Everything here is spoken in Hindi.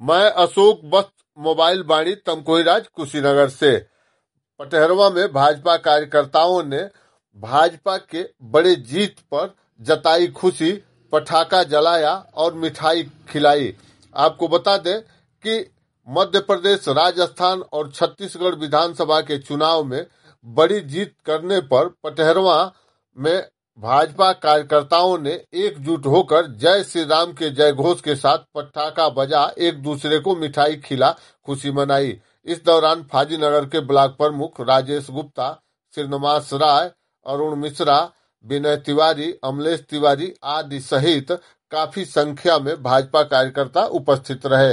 मैं अशोक वत्स मोबाइल वाणी तमकुहीराज कुशीनगर से। पटहरवा में भाजपा कार्यकर्ताओं ने भाजपा के बड़े जीत पर जताई खुशी, पटाखा जलाया और मिठाई खिलाई। आपको बता दें कि मध्य प्रदेश, राजस्थान और छत्तीसगढ़ विधानसभा के चुनाव में बड़ी जीत करने पर पटहरवा में भाजपा कार्यकर्ताओं ने एकजुट होकर जय श्री राम के जय घोष के साथ पटाखा बजा एक दूसरे को मिठाई खिला खुशी मनाई। इस दौरान फाजीनगर के ब्लॉक प्रमुख राजेश गुप्ता, श्रीनिवास राय, अरुण मिश्रा, विनय तिवारी, अमलेश तिवारी आदि सहित काफी संख्या में भाजपा कार्यकर्ता उपस्थित रहे।